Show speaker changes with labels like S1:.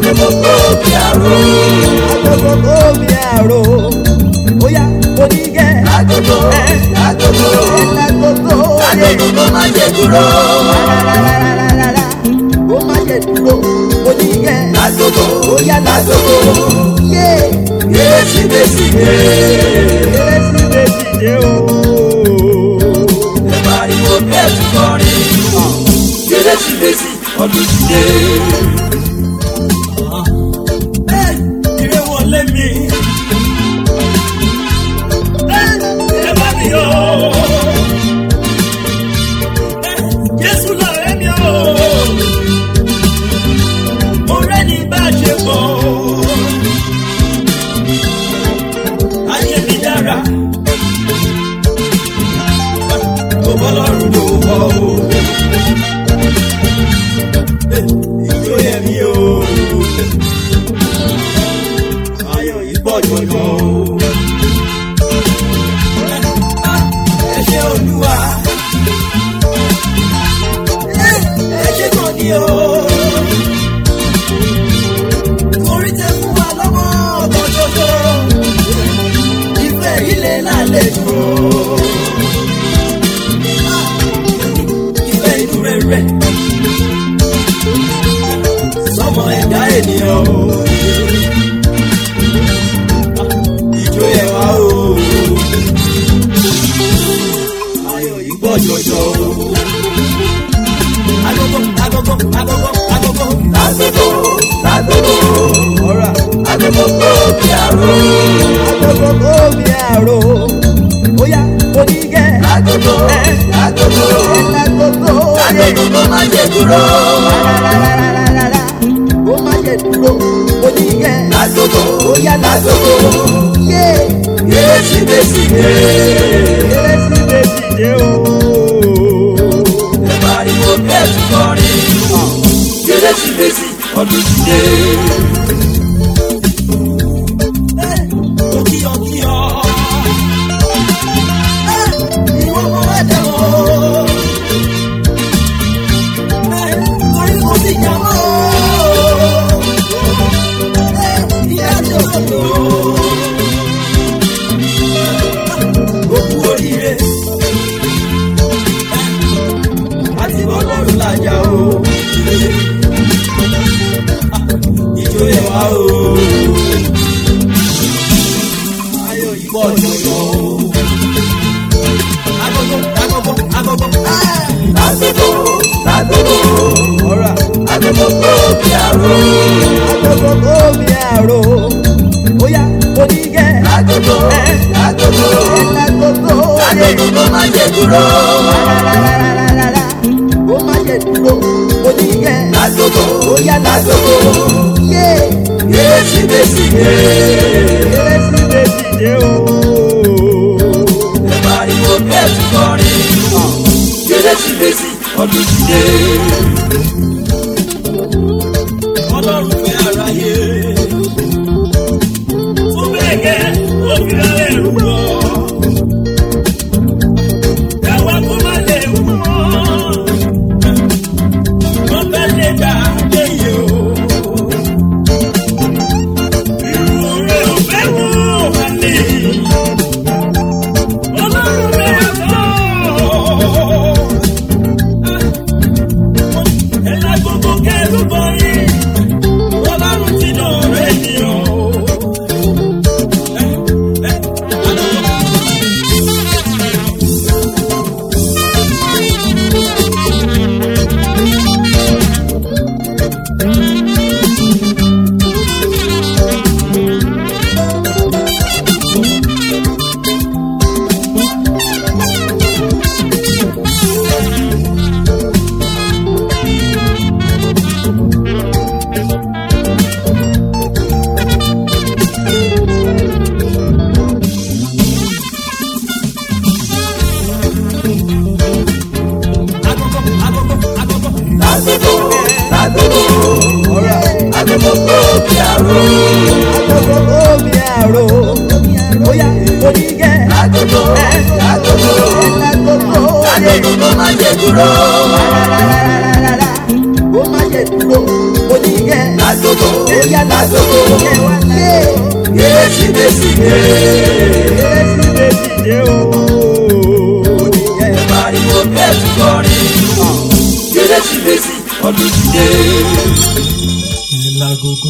S1: agogo bí àrò.
S2: Agogo bí àrò. Oya onígẹ̀.
S1: Agogo agogo agogo kó má ṣe dúró.
S2: Kó má ṣe dúró onígẹ̀.
S1: Agogo
S2: Oya
S1: agogo Kérésìmesì dé.
S2: Kérésìmesì dé o.
S1: Ẹ pariwo kẹ́ẹ̀tù kọrin. Kérésìmesì ọdún ti dé. Ire wọlé mi. Ẹ bá mi yọ̀. Jésù lọ̀rẹ́ mi o. Ọ̀rẹ́ ni bá ṣe bọ̀. Ayé mi dára. Mo bọ́ lọ́rùn ló wọ̀ o. Ìjó yẹ mi o. Ayọ̀ yìí pọ̀ jọjọ o. Ẹ ṣé Olúwa. Ẹ ṣé gan ni o. Torí tẹ fún wa lọ́mọ ọ̀tọ̀ ṣoṣo. Ìfẹ́ ilé lálejò. Ìfẹ́ inú rere. Sọmọ ẹ̀dá ènìyàn o. Ìjó yẹ wá o. Ayọ̀ yìí pọ̀ jọjọ o. Agogo agogo agogo agogo agogo ọ̀rà agogo bí àrò.
S2: Agogo bí àrò. Oya onígẹ̀.
S1: Agogo agogo agogo kó má ṣe dúró.
S2: Kó má ṣe dúró onígẹ̀.
S1: Agogo
S2: Oya
S1: agogo Kérésìmesì dé.
S2: Kérésìmesì dé o.
S1: Ẹ pariwo kẹ́ẹ̀tù kọrin. Kérésìmesì ọdún ti dé. Kíyọ̀ ìwọ mọ ẹ̀jẹ̀ mọ́. Torí mo ti jà mọ́. Ìyá tó lò. Ó kú oríire. Àti Ọlọ́run làjà o. Ìjó yẹ wá o. Ayọ̀ yìí pọ̀ jọjọ o. Agogo
S2: Ọ̀rà
S1: agogo bí àrò.
S2: agogo bí àrò. Oya onígẹ̀.
S1: Agogo kó má ṣe dúró.
S2: Kó má ṣe dúró onígẹ̀.
S1: Agogo
S2: Oya
S1: agogo Kérésìmesì dé.
S2: Kérésìmesì dé o.
S1: Ẹ pariwo kẹ́ẹ̀tù kọrin. Kérésìmesì ọdún ti dé. Ọlọ́run fẹ́ aráyé. Ó bẹ́ẹ̀ gẹ́ òmìnira ẹ̀rù lọ. Káwa kó má lè wú mọ́. Wọ́n fẹ́ lè dá léyè o. Irú rẹ̀ ò fẹ́ wọ́n wà lè. Ọlọ́run fẹ́ àtọ́. Ẹ̀la gbogbo kẹ́rù bọ̀ yìí. Ọlọ́run ti nà ọ̀rẹ́ ènìyàn o.
S2: Ó má ṣe dúró, onígẹ̀. kérésìmesì dé o. Oníyẹ
S1: Pariwo kẹ́tù kọrin. Kérésìmesì ọdún ti dé.
S3: Ìlàgògó